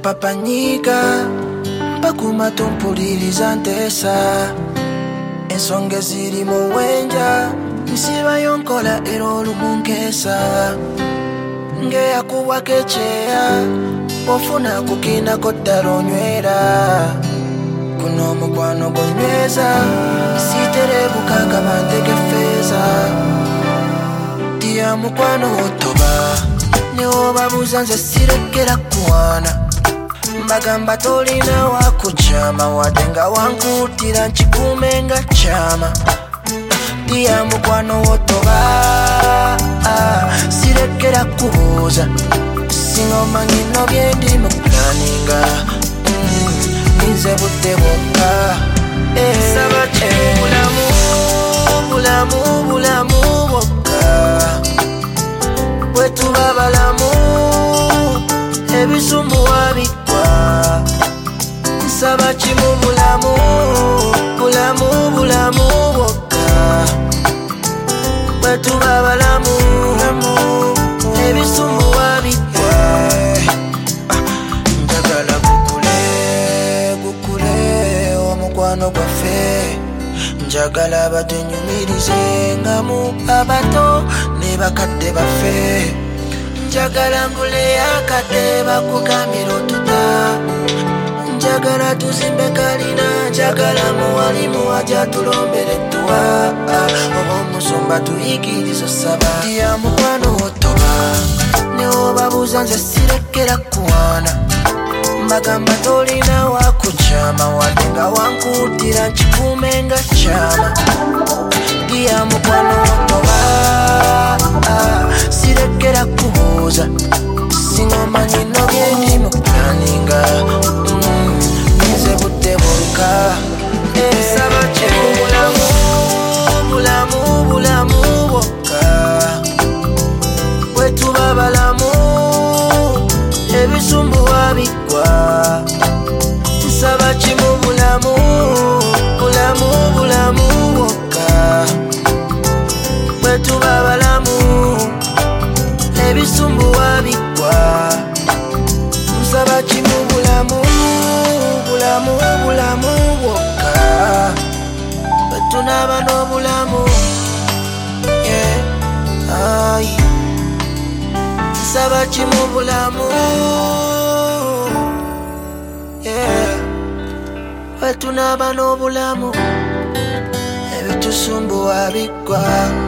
mpapanyiga mpakuma tumpuliriza nteesa ensonga eziri mu wenja nsibayo nkola era olumu nkeesa ng'eyakuwako ekyeya ofuna kukinako ddala onywera kuno omukwano gonyweza siterebuka akabantege feeza tiya mukwano wotoba newobabuuza nze sirekera kuwaana mbagamba tolina wakukyama wadde nga wankuutira nkikuume nga kyama tiya mukwano wotoba sirekera kubuuza singa omanyi no byendi mu planinga ninze budde bwokka saba kyebulamu bulamu bwokka bwetuba balamu ebisumbuwa bikwa nsaba kimu bulamu bwokka bwetuba balamu ebisumbuwa bikwa njagala gukule omukwano gwaffe njagala abatenyumirize nga mu abato ne bakadde baffe njagala ngule yakadde bakugambira otuta njagala tuzimbe kalina njagala muwalimu ajja tulombere ettuwa oba omusumba tuyigiriza saba tiya mukwano wotoba newobabuuza nze sirekera kuwaana mbagamba tolina wakukyama wadde nga wankuutira nkikuume nga kyama tiya mukwano wotoba sirekera kubuuza singa omanyi no byendi mu planinga ninze budde bwokka nsaba kyebulamu bwokka bwetuba balamu ebisumbuwa bigwa nsaba kimu bulamu bwokka bwetuba balamu ebisumbuwa bigwa nsaba kimu bulamu bwokka bwetunaba n'obulamu nsaba kimu bulamu bwetunaba n'obulamu ebitusumbuwa bigwa